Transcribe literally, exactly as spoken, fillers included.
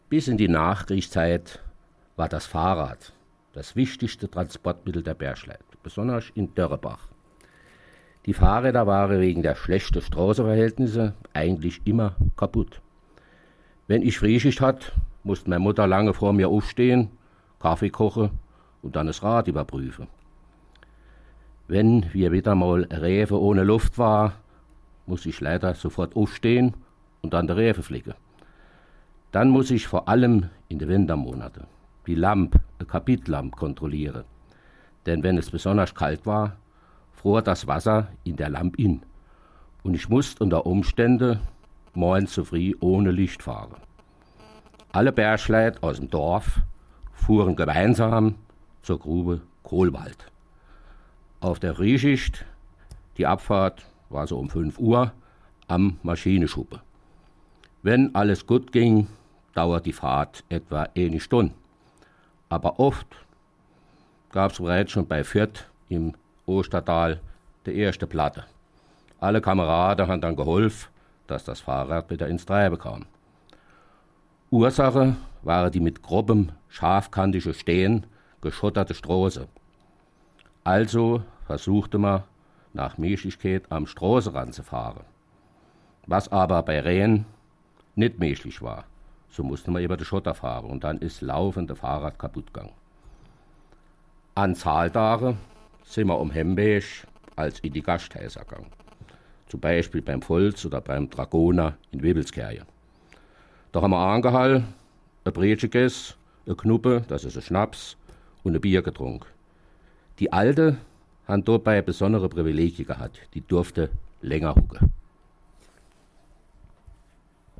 Bis in die Nachkriegszeit war das Fahrrad das wichtigste Transportmittel der Bergleute, besonders in Dörrebach. Die Fahrräder waren wegen der schlechten Straßenverhältnisse eigentlich immer kaputt. Wenn ich Frühschicht hatte, musste meine Mutter lange vor mir aufstehen, Kaffee kochen und dann das Rad überprüfen. Wenn wir wieder mal Rewe ohne Luft war, musste ich leider sofort aufstehen und dann die Rewe flicken. Dann muss ich vor allem in den Wintermonaten die Lampe, eine Kapitlampe, kontrollieren. Denn wenn es besonders kalt war, fror das Wasser in der Lampe in. Und ich musste unter Umständen morgens zu früh ohne Licht fahren. Alle Bergleute aus dem Dorf fuhren gemeinsam zur Grube Kohlwald. Auf der Frühschicht, die Abfahrt war so um fünf Uhr, am Maschinenschuppe. Wenn alles gut ging, dauert die Fahrt etwa eine Stunde. Aber oft gab es bereits schon bei Fürth im Ostertal die erste Platte. Alle Kameraden haben dann geholfen, dass das Fahrrad wieder ins Treiben kam. Ursache waren die mit grobem, scharfkantigen Stehen geschotterte Straße. Also versuchte man nach Möglichkeit am Straßenrand zu fahren. Was aber bei Rehen nicht möglich war. So musste man über den Schotter fahren und dann ist laufende Fahrrad kaputt gegangen. An Zahltagen sind wir um Hemberg als in die Gasthäuser gegangen. Zum Beispiel beim Volz oder beim Dragoner in Webelskirche. Da haben wir angehalten, ein Brötchen gegessen, eine Knuppe, das ist ein Schnaps, und ein Bier getrunken. Die Alte haben dabei besondere Privilegien gehabt, die durfte länger hucken.